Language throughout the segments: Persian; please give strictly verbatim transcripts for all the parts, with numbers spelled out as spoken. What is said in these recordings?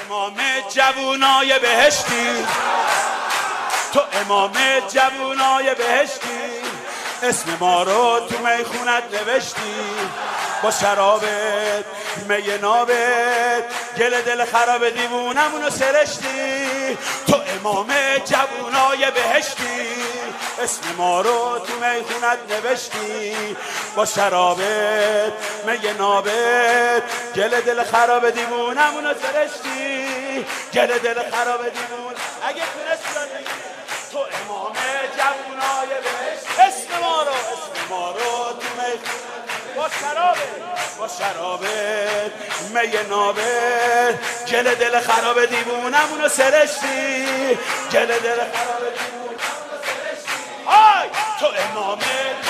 امام جوونای بهشتی، تو امام جوونای بهشتی، اسم ما رو تو میخونت نوشتی، با شرابت می نابت گل دل خراب دیوونمونو سرشتی. تو امام جوونای بهشتی، اسم ما رو تو میخونت نوشتی، با شرابت می نابت گل دل خراب دیوونمونو سرشتی، گل دل خراب دیوون. اگه تونست تو امام جوونای بهشتی، اسم ما رو اسم ما رو تو میخونت با شرابت با شرابت می نابت گل دل خراب دیوونمونو سرشتی، گل دل خراب دیوونمونو سرشتی. آی تو امام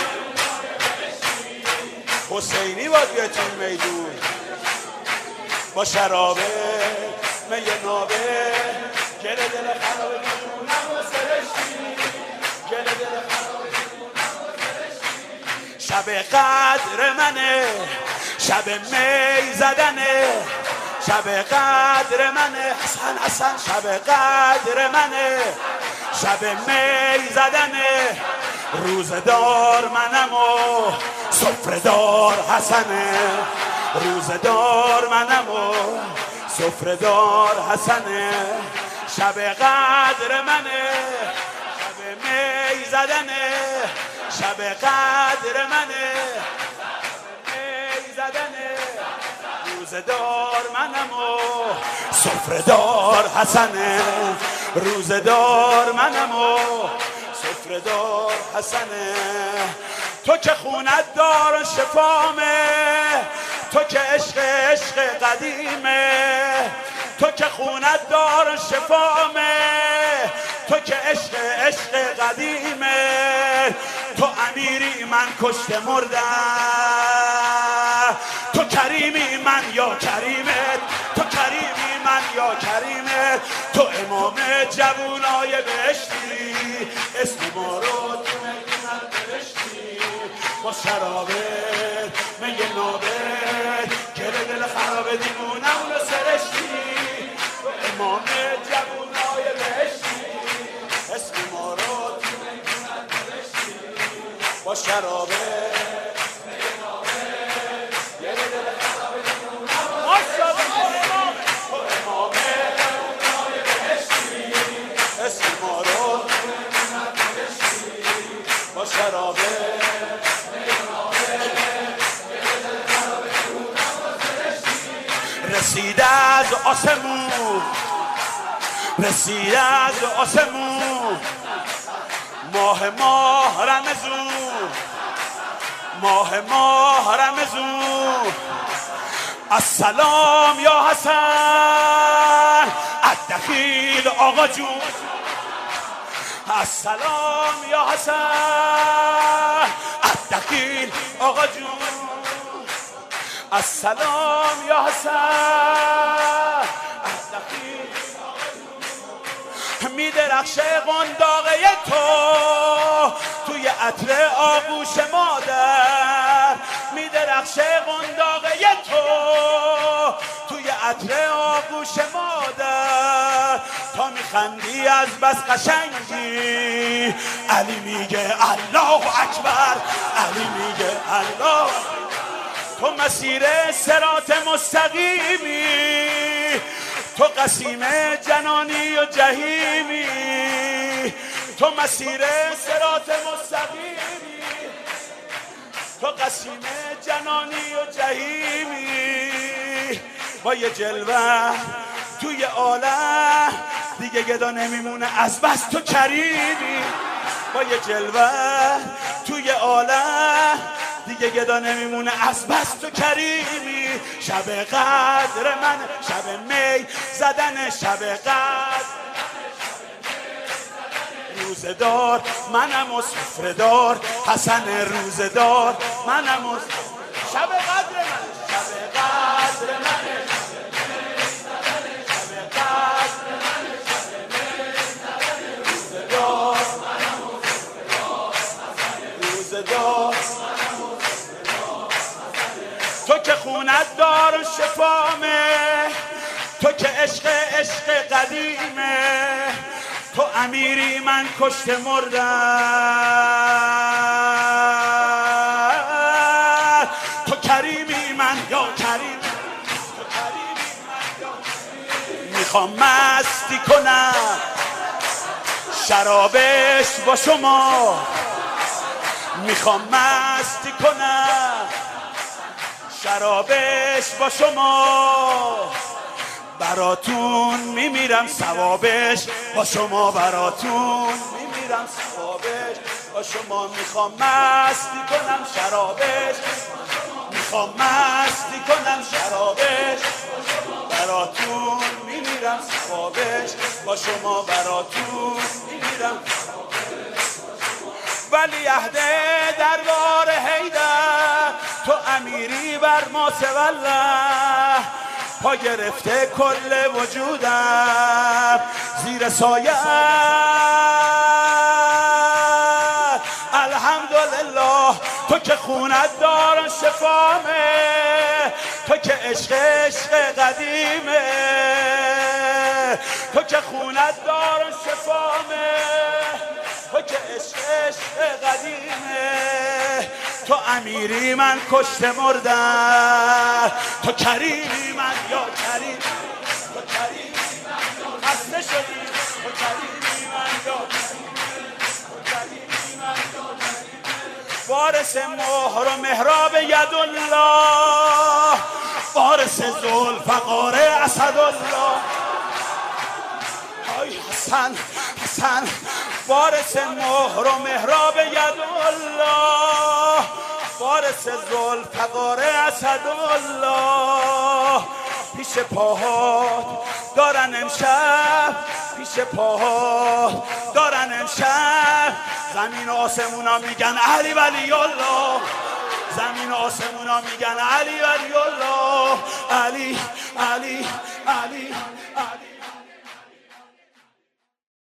حسینی باید بیاد تو میدون، با شرابت می نابت گل دل خراب دیوونمونو سرشتی، گل دل خراب دیوونمونو سرشتی. شب قدر منه، شب می زدنه، شب قدر منه، حسن حسن شب قدر منه، شب می زدنه، روزدار منم و سفره‌دار حسنه، روزدار منم و سفره‌دار حسنه، شب قدر منه، شب می زدنه، شب قدر منه، می زدنه، روزدار منم و سفره‌دار حسنه، روزدار منم و سفره‌دار حسنه. تو که خونت دار شفامه، تو که عشق عشق قدیمه، تو که خونت دار شفامه، تو که عشق عشق قدیمه، تو امیری من کشته مردم، تو کریمی من یا کریمت، تو کریمی من یا کریمت، تو امام جوونای بهشتی، اسم ما رو تو میخونت نوشتی، با شرابت می نابت گل دل خراب دیوونمونو سرشتی، تو امام جوونای بهشتی، اسم ما رو تو میخونت نوشتی، با شرابت رسید از آسمون، رسید از آسمون، ماه ماه رمضون، ماه ماه رمضون. السلام یا حسن الدخیل آقا جون، السلام یا حسن الدخیل آقا جون، السلام یا حسن الدخیل آقا جون. می درخشه قنداقه تو توی عطر آغوش مادر، می درخشه قنداقه تو توی عطر آغوش مادر، تا میخندی از بس قشنگی، علی میگه الله اکبر، علی میگه الله. تو مسیر صراط مستقیمی، تو قسیم جنانی و جهیمی، تو مسیر صراط مستقیمی، تو قسیم جنانی و جهیمی. با یه جلوه توی عالم دیگه گدا نمیمونه از بس تو کریمی، با یه جلوه توی عالم دیگه گدا نمیمونه از بس تو کریمی. شب قدر من، شب می زدن، شب قدر روزدار منم و سفره‌دار حسن، روزدار منم و شب قدر من، شب قدر من، شب قدر من، روزدار منم و سفره‌دار حسن، روزدار تو که خونت دار و شفامه، تو که عشق عشق قدیمه. تو امیری من کشته مردم، تو کریمی من یا کریم، تو کریمی من یا کریم. میخوام مستی کنم شرابش با شما، میخوام مستی کنم شرابش با شما. براتون میمیرم ثوابش با شما، براتون میمیرم ثوابش با شما. میخوام مستی کنم شرابش، میخوام مستی کنم شرابش، براتون میمیرم ثوابش با شما، براتون میمیرم. ولی عهد دربار حیدر، تو امیری بر ما سوالله. پا گرفته کل وجودم زیر سایه، الحمدلله. تو که خونت دارن شفامه، تو که عشق عشق قدیمه، تو که خونت دارن شفامه، تو که عشق عشق قدیمه. تو امیری من کشته مردم، تو کریمی من یا کریم، تو کریمی من یا خسته شدی، تو کریمی من یا کریم، تو کریمی من یا کریم. وارث مهر و محراب یدالله، وارث ذوالفقار اسدالله. های حسن حسن وارث مهر و محراب یدالله، وارث ذوالفقار اسدالله. پیش پاهات دارن امشب، پیش پاهات دارن امشب. زمین و آسمونا میگن علی ولی الله، زمین و آسمونا میگن علی ولی الله. علی علی علی علی